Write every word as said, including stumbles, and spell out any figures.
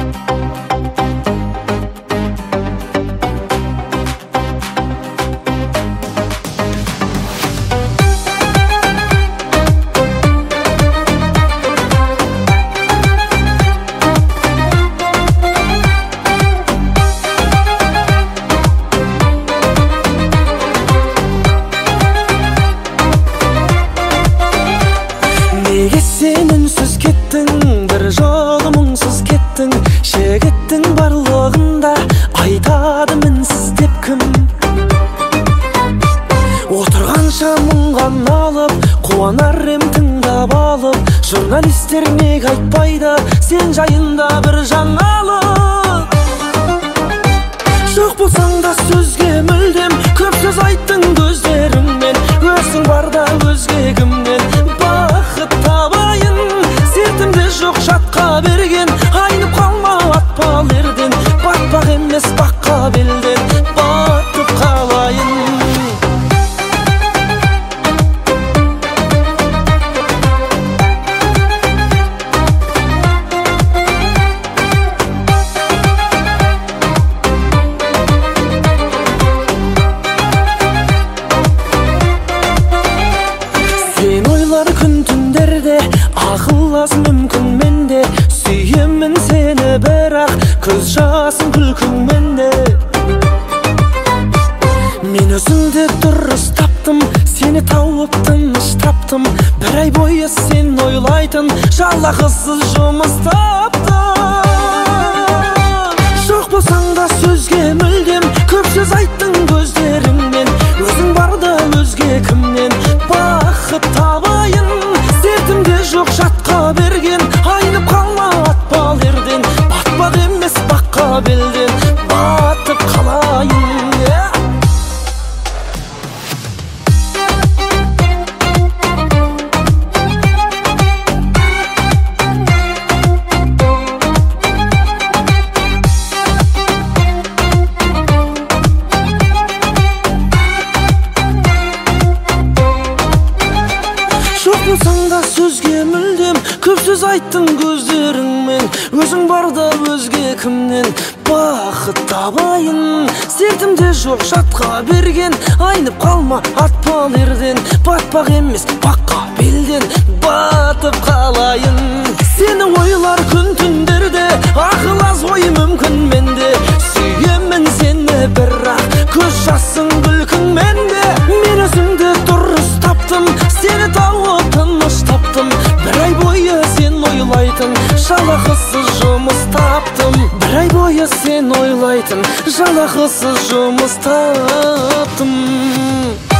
Неге сен үнсіз кеттің, бір жолы мұңсыз кеттің, жігіттің барлығында айтады мінсіз деп кім? Отырғанша мұңған алып, қуанар ем тыңдап алып, журналистер неге айтпайды сен жайында бір жаңалық? Жоқ болсаң да сөзге мүлдем, көп сөз айттың көздеріңмен, өзің барда өзге кімнен бақыт табайын? Сертімде жоқ жатқа берген, айнып қалма атпал ерден, батпақ емес баққа белден батып қалайын. Күн түндерде ақыллас мүмкін менде, сүйемін сені бірақ көз жасын күлкіңменде. Мен өзіңді дұрыс таптым, сені тауып тыныш таптым, бір ай бойы сен ойлайтын жалақысыз жұмыс таптым. Жоқ болсаң да сөзге мүлдем, көп сөз айттың көздеріңмен, өзің барда өзге кімнен бақыт табайын? Сертімде жоқ жатқа берген, айнып қалма атпал ерден, батпақ емес баққа белден батып қалайын. Жоқ болсаң да сөзге мүлдем, көп сөз айттың көздеріңмен, өзің барда өзге кімнен бақыт табайын? Сертімде жоқ жатқа берген, айнып қалма атпал ерден, батпақ емес баққа белден батып қалайын. Сені ойлар күн түндерде, ақыл аз ой мүмкін менде, сүйемін сені бірақ көз жасың күлкіңменде. Мен өзіңді дұрыс таптым, сені тауып тыныш таптым, бір ай бойы сен ойлайтын жалақысыз жұмыс таптым, бір ай бойы сен ойлайтын жалақысыз жұмыс таптым.